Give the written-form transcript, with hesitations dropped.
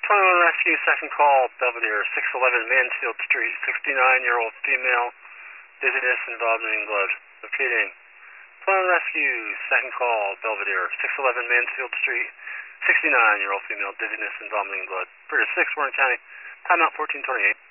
21 Rescue, second call, Belvedere, 611 Mansfield Street, 69-year-old female, dizziness and vomiting blood. Repeating. 21 Rescue, second call, Belvedere, 611 Mansfield Street, 69-year-old female, dizziness and vomiting blood. Bridge 6, Warren County, timeout 1428.